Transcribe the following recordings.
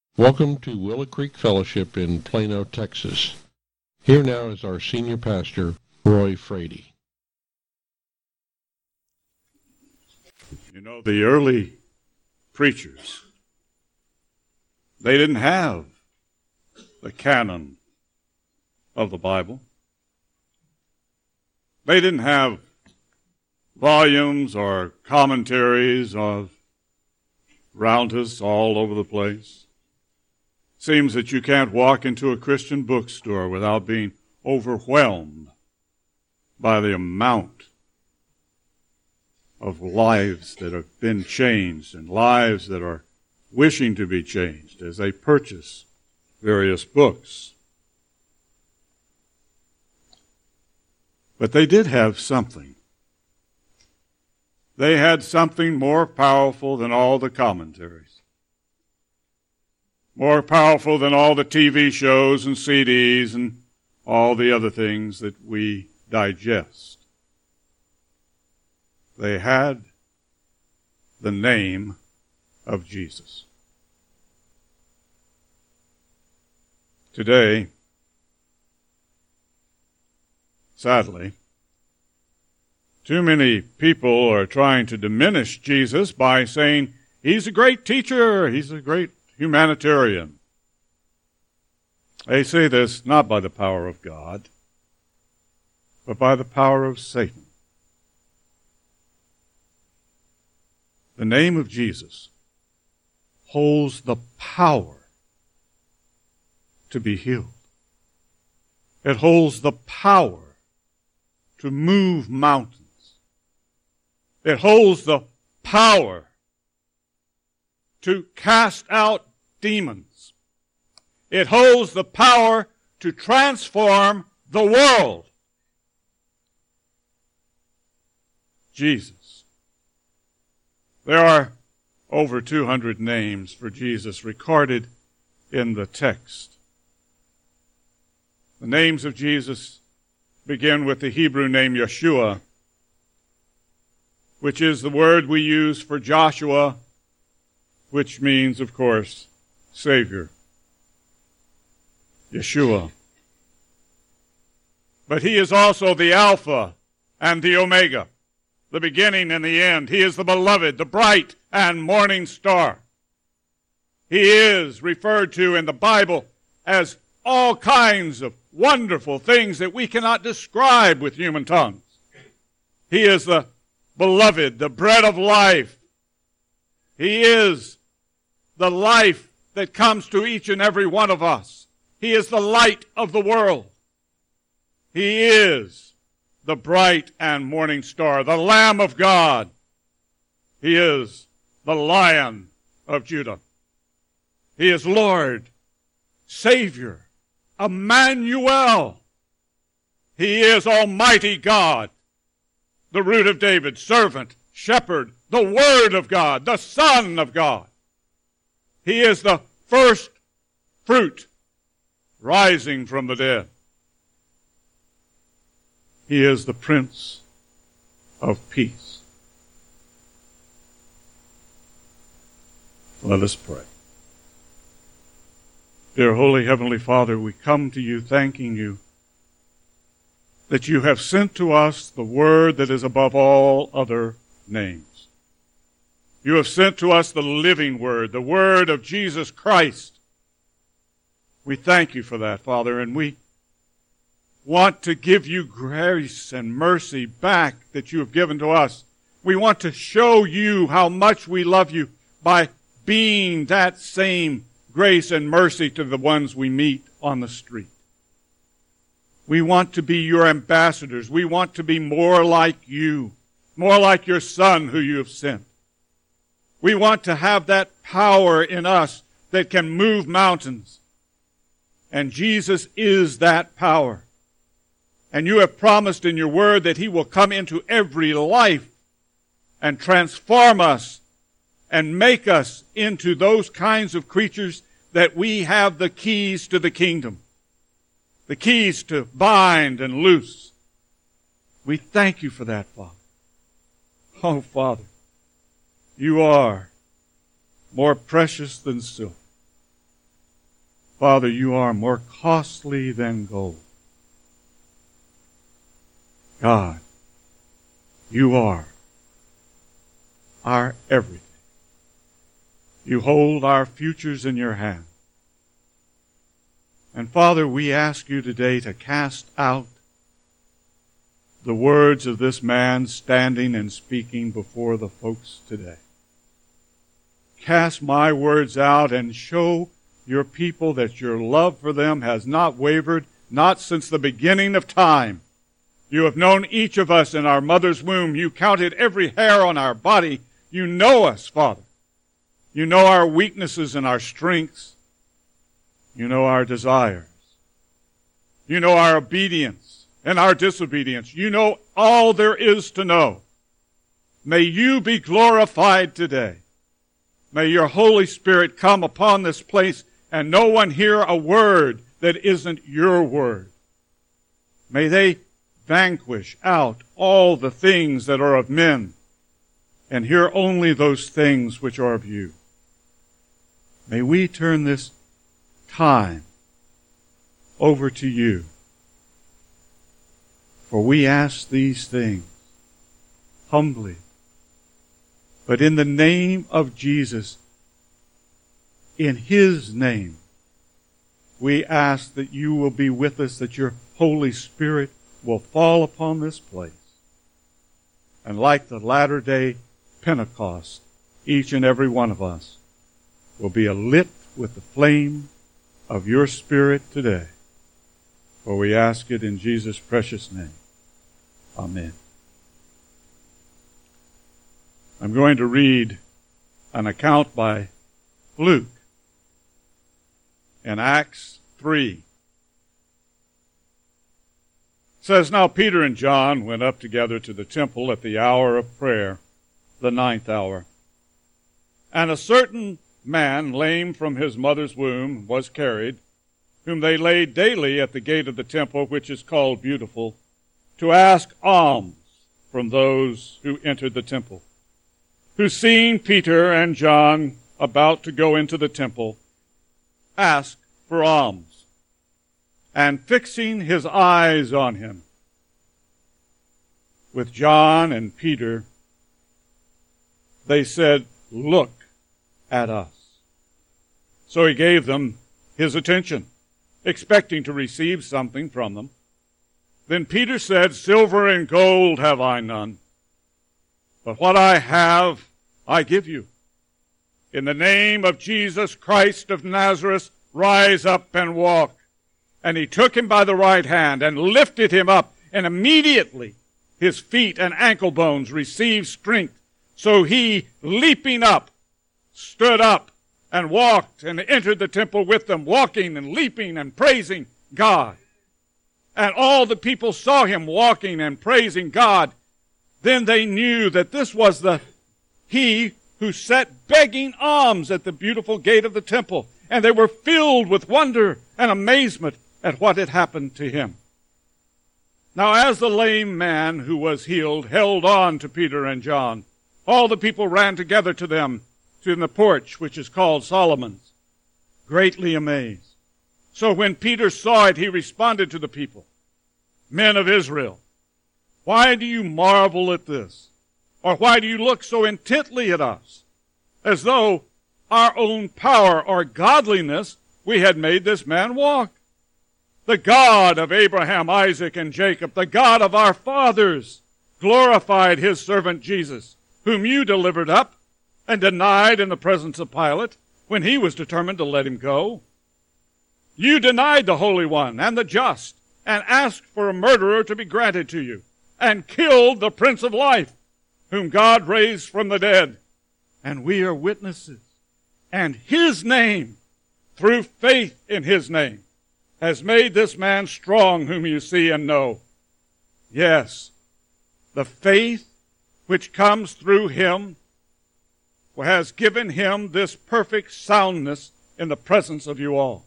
Welcome to Willow Creek Fellowship in Plano, Texas. Here now is our senior pastor, Roy Frady. You know, the early preachers, they didn't have the canon of the Bible. They didn't have volumes or commentaries of Roundus all over the place. Seems that you can't walk into a Christian bookstore without being overwhelmed by the amount of lives that have been changed and lives that are wishing to be changed as they purchase various books. But they did have something. They had something more powerful than all the commentaries, more powerful than all the TV shows and CDs and all the other things that we digest. They had the name of Jesus. Today, sadly, too many people are trying to diminish Jesus by saying he's a great teacher, he's a great humanitarian. They say this not by the power of God, but by the power of Satan. The name of Jesus holds the power to be healed. It holds the power to move mountains. It holds the power to cast out demons. It holds the power to transform the world. Jesus. There are over 200 names for Jesus recorded in the text. The names of Jesus begin with the Hebrew name Yeshua, which is the word we use for Joshua, which means, of course, Savior. Yeshua. But he is also the Alpha and the Omega, the beginning and the end. He is the beloved, the bright and morning star. He is referred to in the Bible as all kinds of wonderful things that we cannot describe with human tongues. He is the beloved, the bread of life. He is the life that comes to each and every one of us. He is the light of the world. He is the bright and morning star, the Lamb of God. He is the Lion of Judah. He is Lord, Savior, Emmanuel. He is Almighty God, the Root of David, servant, shepherd, the Word of God, the Son of God. He is the first fruit rising from the dead. He is the Prince of Peace. Let us pray. Dear Holy Heavenly Father, we come to you thanking you that you have sent to us the word that is above all other names. You have sent to us the living word, the word of Jesus Christ. We thank you for that, Father, and we want to give you grace and mercy back that you have given to us. We want to show you how much we love you by being that same grace and mercy to the ones we meet on the street. We want to be your ambassadors. We want to be more like you, more like your Son who you have sent. We want to have that power in us that can move mountains. And Jesus is that power. And you have promised in your word that he will come into every life and transform us and make us into those kinds of creatures that we have the keys to the kingdom, the keys to bind and loose. We thank you for that, Father. Oh, Father, you are more precious than silver. Father, you are more costly than gold. God, you are our everything. You hold our futures in your hand. And Father, we ask you today to cast out the words of this man standing and speaking before the folks today. Cast my words out and show your people that your love for them has not wavered, not since the beginning of time. You have known each of us in our mother's womb. You counted every hair on our body. You know us, Father. You know our weaknesses and our strengths. You know our desires. You know our obedience and our disobedience. You know all there is to know. May you be glorified today. May your Holy Spirit come upon this place and no one hear a word that isn't your word. May they vanquish out all the things that are of men and hear only those things which are of you. May we turn this time over to you. For we ask these things humbly, but in the name of Jesus, in His name, we ask that you will be with us, that your Holy Spirit will fall upon this place. And like the latter-day Pentecost, each and every one of us will be alit with the flame of your Spirit today. For we ask it in Jesus' precious name. Amen. I'm going to read an account by Luke in Acts 3. It says, Now Peter and John went up together to the temple at the hour of prayer, the 9th hour. And a certain man, lame from his mother's womb, was carried, whom they laid daily at the gate of the temple, which is called Beautiful, to ask alms from those who entered the temple, who, seeing Peter and John about to go into the temple, asked for alms. And fixing his eyes on him, with John and Peter, they said, Look at us. So he gave them his attention, expecting to receive something from them. Then Peter said, Silver and gold have I none, but what I have I give you. In the name of Jesus Christ of Nazareth, rise up and walk. And he took him by the right hand and lifted him up, and immediately his feet and ankle bones received strength. So he, leaping up, stood up and walked and entered the temple with them, walking and leaping and praising God. And all the people saw him walking and praising God. Then they knew that this was he who sat begging alms at the beautiful gate of the temple. And they were filled with wonder and amazement at what had happened to him. Now as the lame man who was healed held on to Peter and John, all the people ran together to them to the porch which is called Solomon's, greatly amazed. So when Peter saw it, he responded to the people, Men of Israel, why do you marvel at this? Or why do you look so intently at us, as though our own power or godliness we had made this man walk? The God of Abraham, Isaac, and Jacob, the God of our fathers, glorified his servant Jesus, whom you delivered up and denied in the presence of Pilate when he was determined to let him go. You denied the Holy One and the just, and asked for a murderer to be granted to you, and killed the Prince of Life, whom God raised from the dead. And we are witnesses. And his name, through faith in his name, has made this man strong whom you see and know. Yes, the faith which comes through him has given him this perfect soundness in the presence of you all.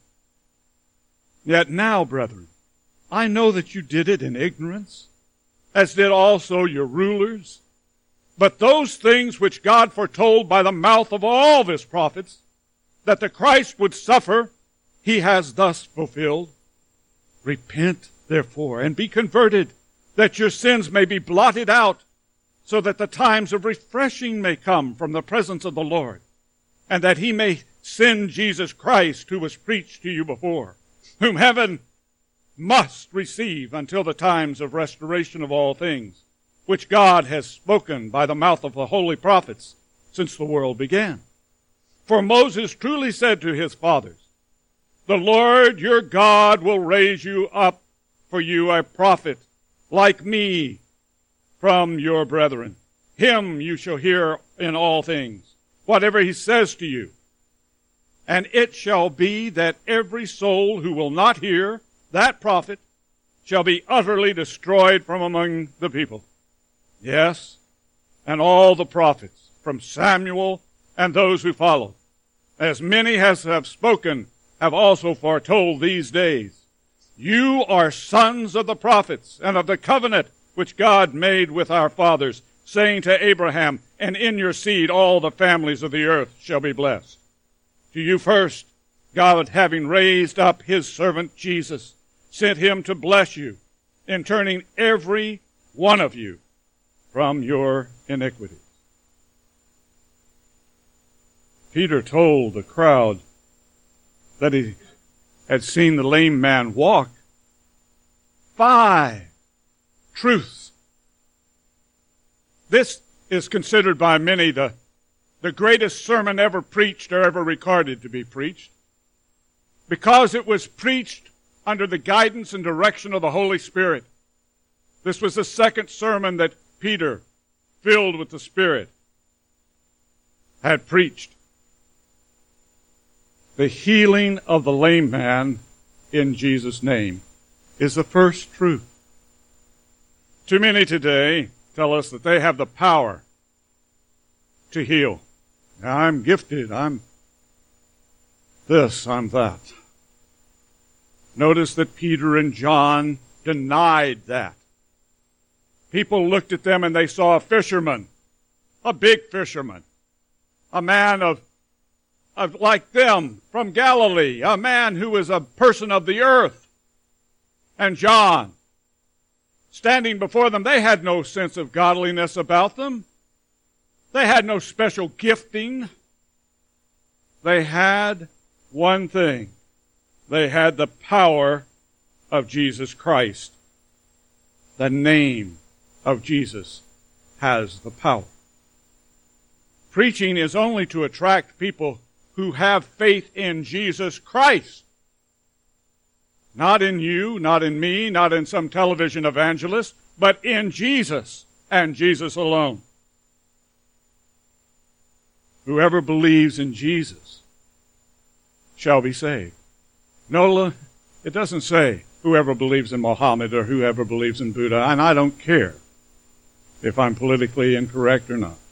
Yet now, brethren, I know that you did it in ignorance, as did also your rulers. But those things which God foretold by the mouth of all his prophets, that the Christ would suffer, he has thus fulfilled. Repent, therefore, and be converted, that your sins may be blotted out, so that the times of refreshing may come from the presence of the Lord, and that he may send Jesus Christ, who was preached to you before, whom heaven must receive until the times of restoration of all things, which God has spoken by the mouth of the holy prophets since the world began. For Moses truly said to his fathers, the Lord your God will raise you up for you a prophet like me from your brethren. Him you shall hear in all things, whatever he says to you. And it shall be that every soul who will not hear that prophet shall be utterly destroyed from among the people. Yes, and all the prophets, from Samuel and those who followed, as many as have spoken, have also foretold these days. You are sons of the prophets and of the covenant which God made with our fathers, saying to Abraham, and in your seed all the families of the earth shall be blessed. To you first, God, having raised up his servant Jesus, sent him to bless you in turning every one of you from your iniquities. Peter told the crowd that he had seen the lame man walk. 5 truths. This is considered by many the greatest sermon ever preached or ever recorded to be preached, because it was preached under the guidance and direction of the Holy Spirit. This was the second sermon that Peter, filled with the Spirit, had preached. The healing of the lame man in Jesus' name is the first truth. Too many today tell us that they have the power to heal. Now, I'm gifted, I'm this, I'm that. Notice that Peter and John denied that. People looked at them and they saw a fisherman, a big fisherman, a man of like them from Galilee, a man who was a person of the earth. And John, standing before them, they had no sense of godliness about them. They had no special gifting. They had one thing. They had the power of Jesus Christ. The name of Jesus has the power. Preaching is only to attract people who have faith in Jesus Christ. Not in you, not in me, not in some television evangelist, but in Jesus and Jesus alone. Whoever believes in Jesus shall be saved. No, it doesn't say whoever believes in Muhammad or whoever believes in Buddha, and I don't care if I'm politically incorrect or not.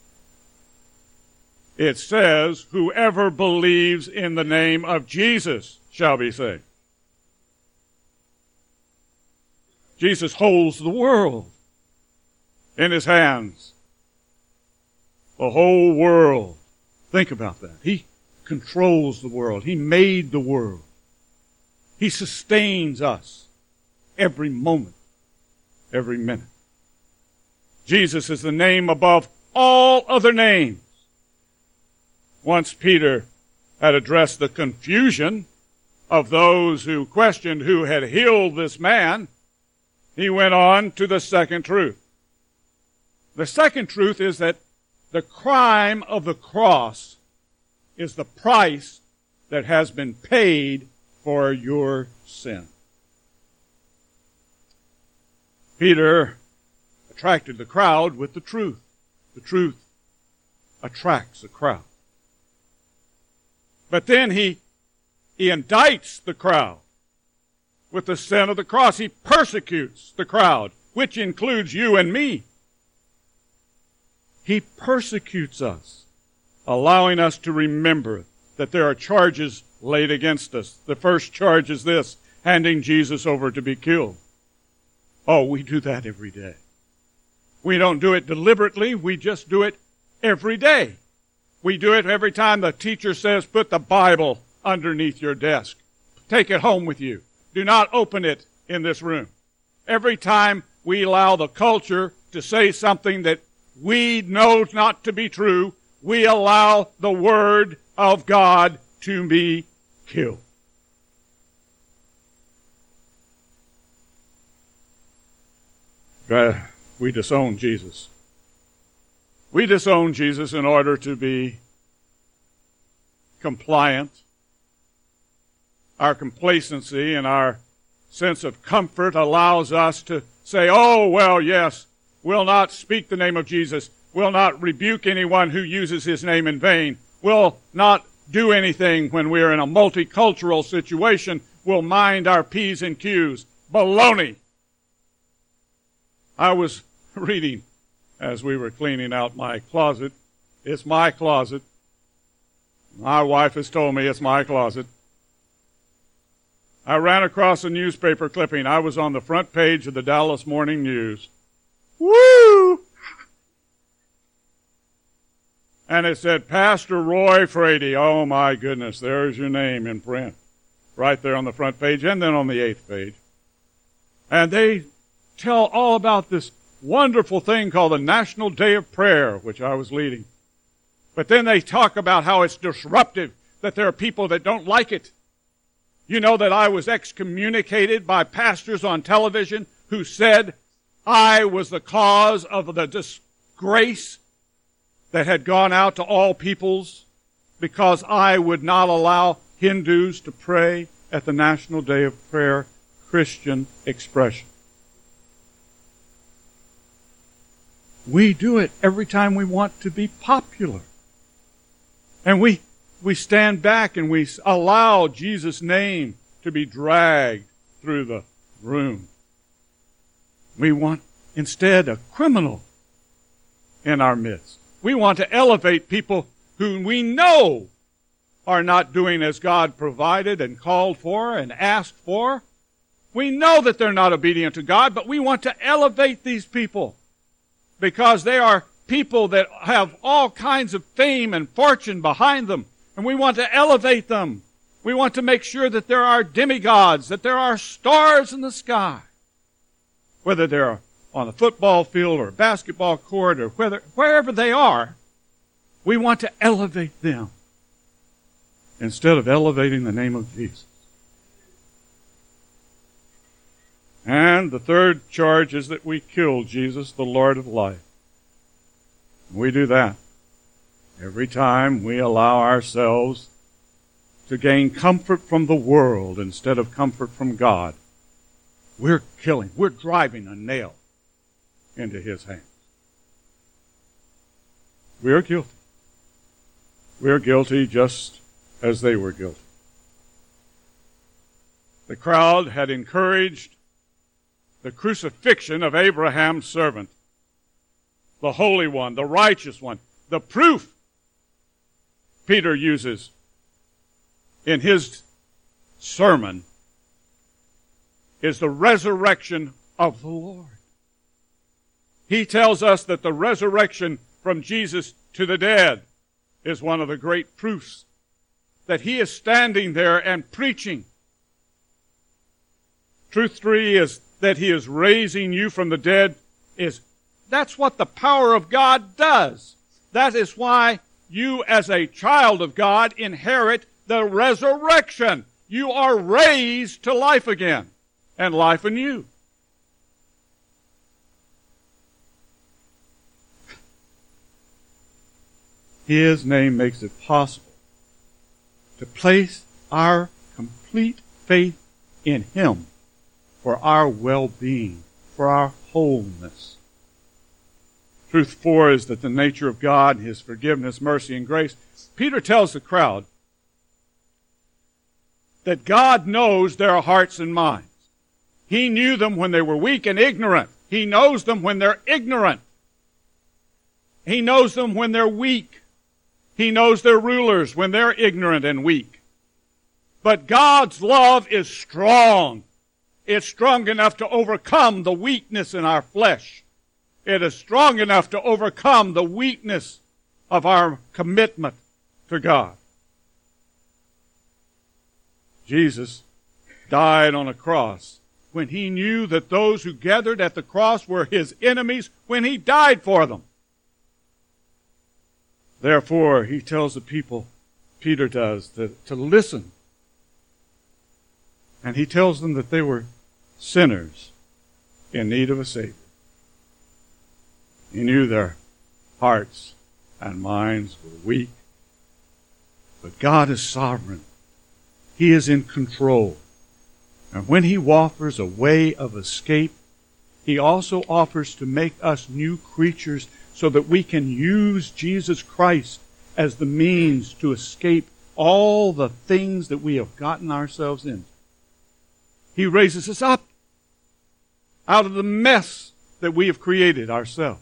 It says, whoever believes in the name of Jesus shall be saved. Jesus holds the world in his hands. The whole world. Think about that. He controls the world. He made the world. He sustains us every moment, every minute. Jesus is the name above all other names. Once Peter had addressed the confusion of those who questioned who had healed this man, he went on to the second truth. The second truth is that the crime of the cross is the price that has been paid for your sin. Peter attracted the crowd with the truth. The truth attracts the crowd. But then he indicts the crowd with the sin of the cross. He persecutes the crowd, which includes you and me. He persecutes us, allowing us to remember that there are charges laid against us. The first charge is this: handing Jesus over to be killed. Oh, we do that every day. We don't do it deliberately. We just do it every day. We do it every time the teacher says, put the Bible underneath your desk. take it home with you. Do not open it in this room. Every time we allow the culture to say something that we know not to be true, we allow the Word of God to be killed. We disown Jesus. We disown Jesus in order to be compliant. Our complacency and our sense of comfort allows us to say, oh, well, yes, we'll not speak the name of Jesus. We'll not rebuke anyone who uses his name in vain. We'll not do anything when we're in a multicultural situation. We'll mind our P's and Q's. Baloney! I was reading as we were cleaning out my closet. It's my closet. My wife has told me it's my closet. I ran across a newspaper clipping. I was on the front page of the Dallas Morning News. Woo! And it said, Pastor Roy Frady. Oh, my goodness, there's your name in print. Right there on the front page and then on the 8th page. And they tell all about this wonderful thing called the National Day of Prayer, which I was leading. But then they talk about how it's disruptive, that there are people that don't like it. You know that I was excommunicated by pastors on television who said I was the cause of the disgrace that had gone out to all peoples because I would not allow Hindus to pray at the National Day of Prayer Christian expression. We do it every time we want to be popular. And we stand back and we allow Jesus' name to be dragged through the room. We want, instead, a criminal in our midst. We want to elevate people whom we know are not doing as God provided and called for and asked for. We know that they're not obedient to God, but we want to elevate these people because they are people that have all kinds of fame and fortune behind them, and we want to elevate them. We want to make sure that there are demigods, that there are stars in the sky, whether they're on a football field or a basketball court or wherever they are. We want to elevate them instead of elevating the name of Jesus. And the third charge is that we kill Jesus, the Lord of life. We do that every time we allow ourselves to gain comfort from the world instead of comfort from God. We're driving a nail into His hands. We are guilty. We are guilty just as they were guilty. The crowd had encouraged the crucifixion of Abraham's servant, the Holy One, the Righteous One. The proof Peter uses in his sermon is the resurrection of the Lord. He tells us that the resurrection from Jesus to the dead is one of the great proofs that He is standing there and preaching. Truth 3 is that He is raising you from the dead. That's what the power of God does. That is why you as a child of God inherit the resurrection. You are raised to life again and life anew. His name makes it possible to place our complete faith in Him for our well-being, for our wholeness. Truth 4 is that the nature of God, His forgiveness, mercy, and grace. Peter tells the crowd that God knows their hearts and minds. He knew them when they were weak and ignorant. He knows them when they're ignorant. He knows them when they're weak. He knows their rulers when they're ignorant and weak. But God's love is strong. It's strong enough to overcome the weakness in our flesh. It is strong enough to overcome the weakness of our commitment to God. Jesus died on a cross, when he knew that those who gathered at the cross were his enemies, when he died for them. Therefore, he tells the people, Peter does, to listen. And he tells them that they were sinners in need of a Savior. He knew their hearts and minds were weak. But God is sovereign. He is in control. And when he offers a way of escape, he also offers to make us new creatures so that we can use Jesus Christ as the means to escape all the things that we have gotten ourselves into. He raises us up out of the mess that we have created ourselves.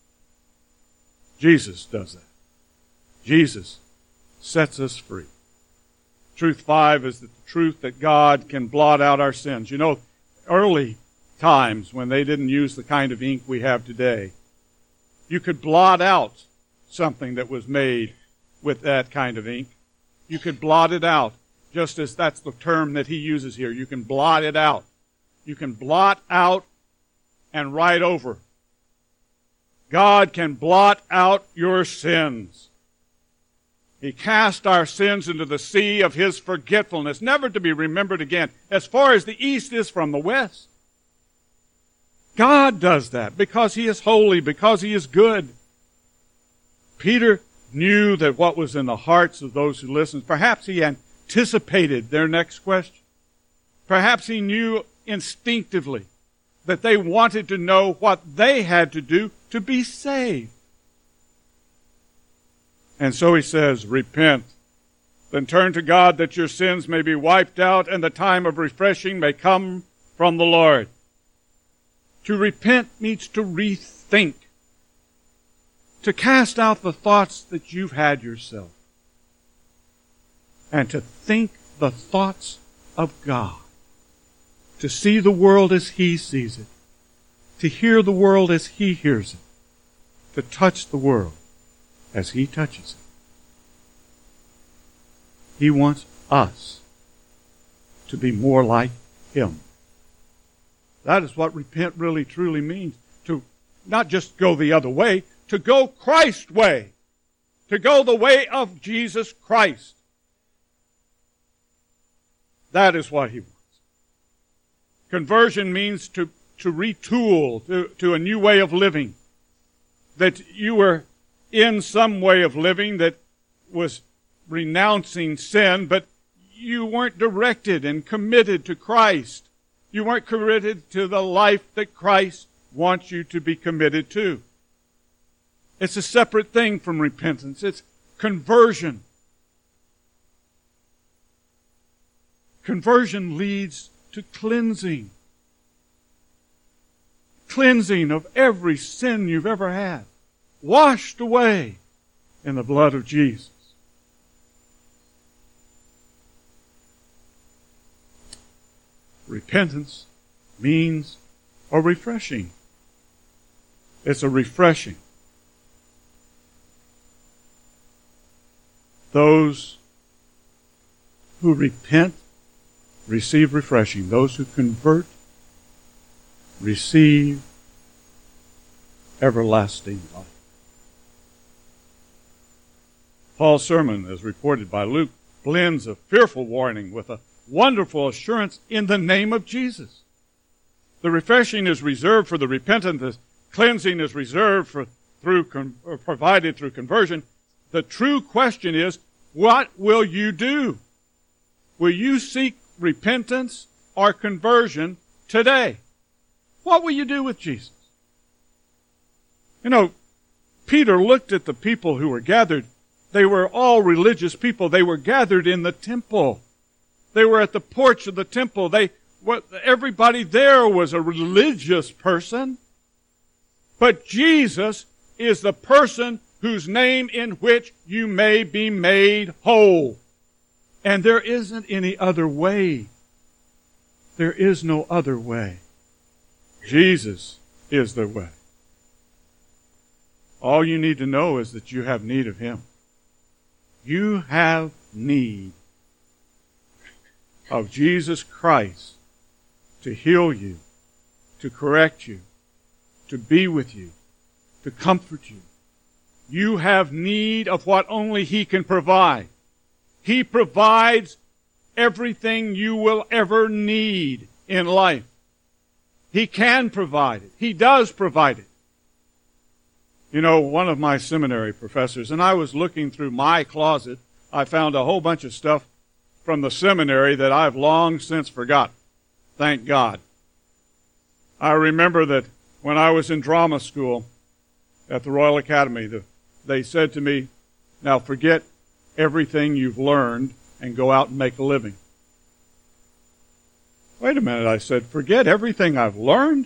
Jesus does that. Jesus sets us free. Truth 5 is that the truth that God can blot out our sins. You know, early times when they didn't use the kind of ink we have today, you could blot out something that was made with that kind of ink. You could blot it out, just as that's the term that he uses here. You can blot it out. You can blot out and write over. God can blot out your sins. He cast our sins into the sea of his forgetfulness, never to be remembered again, as far as the east is from the west. God does that because he is holy, because he is good. Peter knew that what was in the hearts of those who listened. Perhaps he anticipated their next question. Perhaps he knew instinctively that they wanted to know what they had to do to be saved. And so he says, repent, then turn to God that your sins may be wiped out and the time of refreshing may come from the Lord. To repent means to rethink, to cast out the thoughts that you've had yourself, and to think the thoughts of God, to see the world as he sees it, to hear the world as he hears it, to touch the world as he touches it. He wants us to be more like him. That is what repent really truly means. To not just go the other way, to go Christ's way. To go the way of Jesus Christ. That is what he wants. Conversion means to retool to a new way of living. That you were in some way of living that was renouncing sin, but you weren't directed and committed to Christ. You weren't committed to the life that Christ wants you to be committed to. It's a separate thing from repentance. It's conversion. Conversion leads to cleansing. Cleansing of every sin you've ever had. Washed away in the blood of Jesus. Repentance means a refreshing. It's a refreshing. Those who repent receive refreshing. Those who convert receive everlasting life. Paul's sermon, as reported by Luke, blends a fearful warning with a wonderful assurance in the name of Jesus. The refreshing is reserved for the repentant. The cleansing is reserved provided through conversion. The true question is, what will you do? Will you seek repentance or conversion today? What will you do with Jesus? You know, Peter looked at the people who were gathered. They were all religious people. They were gathered in the temple. They were at the porch of the temple. Everybody there was a religious person. But Jesus is the person whose name in which you may be made whole. And there isn't any other way. There is no other way. Jesus is the way. All you need to know is that you have need of him. You have need. of Jesus Christ to heal you, to correct you, to be with you, to comfort you. You have need of what only He can provide. He provides everything you will ever need in life. He can provide it. He does provide it. You know, one of my seminary professors, and I was looking through my closet, I found a whole bunch of stuff from the seminary that I've long since forgotten. Thank God. I remember that when I was in drama school at the Royal Academy, they said to me, now forget everything you've learned and go out and make a living. Wait a minute, I said, forget everything I've learned?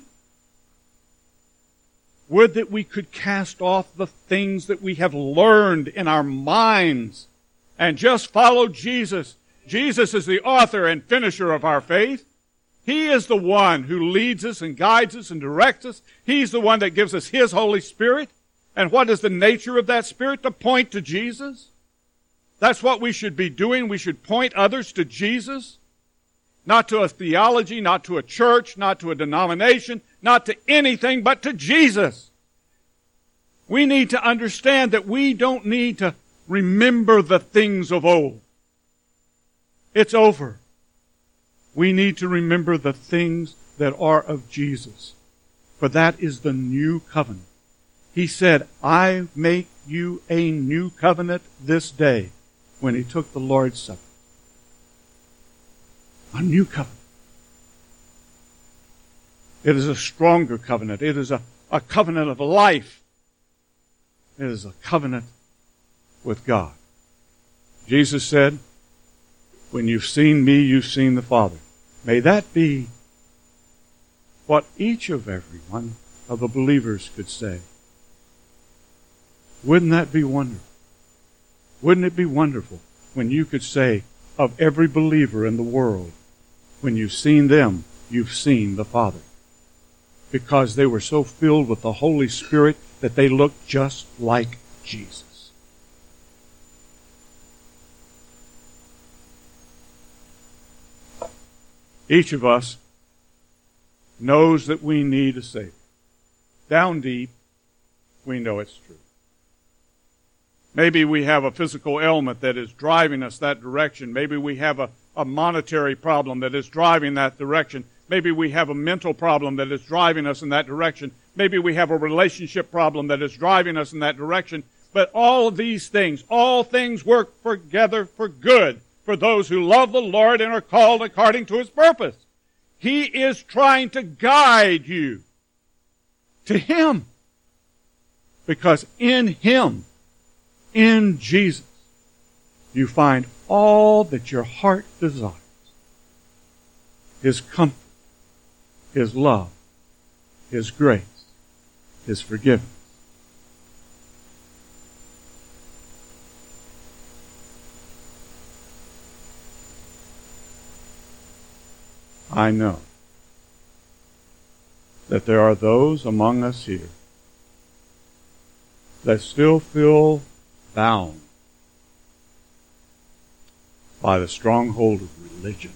Would that we could cast off the things that we have learned in our minds and just follow Jesus. Jesus is the author and finisher of our faith. He is the one who leads us and guides us and directs us. He's the one that gives us His Holy Spirit. And what is the nature of that Spirit? To point to Jesus. That's what we should be doing. We should point others to Jesus. Not to a theology, not to a church, not to a denomination, not to anything but to Jesus. We need to understand that we don't need to remember the things of old. It's over. We need to remember the things that are of Jesus. For that is the new covenant. He said, I make you a new covenant this day, when He took the Lord's Supper. A new covenant. It is a stronger covenant. It is a covenant of life. It is a covenant with God. Jesus said, when you've seen me, you've seen the Father. May that be what each of every one of the believers could say. Wouldn't that be wonderful? Wouldn't it be wonderful when you could say of every believer in the world, when you've seen them, you've seen the Father? Because they were so filled with the Holy Spirit that they looked just like Jesus. Each of us knows that we need a Savior. Down deep, we know it's true. Maybe we have a physical ailment that is driving us that direction. Maybe we have a monetary problem that is driving that direction. Maybe we have a mental problem that is driving us in that direction. Maybe we have a relationship problem that is driving us in that direction. But all of these things, all things work together for good for those who love the Lord and are called according to His purpose. He is trying to guide you to Him. Because in Him, in Jesus, you find all that your heart desires. His comfort, His love, His grace, His forgiveness. I know that there are those among us here that still feel bound by the stronghold of religion.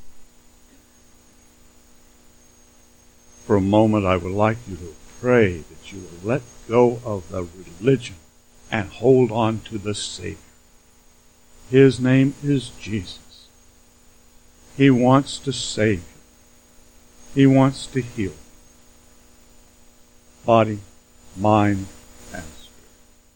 For a moment, I would like you to pray that you will let go of the religion and hold on to the Savior. His name is Jesus. He wants to save you. He wants to heal body, mind, and spirit.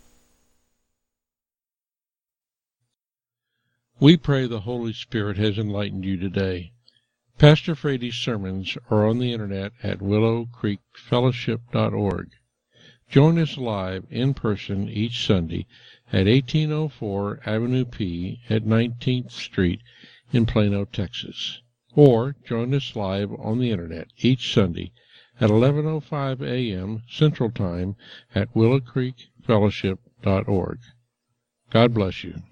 We pray the Holy Spirit has enlightened you today. Pastor Frady's sermons are on the internet at willowcreekfellowship.org. Join us live in person each Sunday at 1804 Avenue P at 19th Street in Plano, Texas. Or join us live on the internet each Sunday at 11:05 a.m. Central Time at willowcreekfellowship.org. God bless you.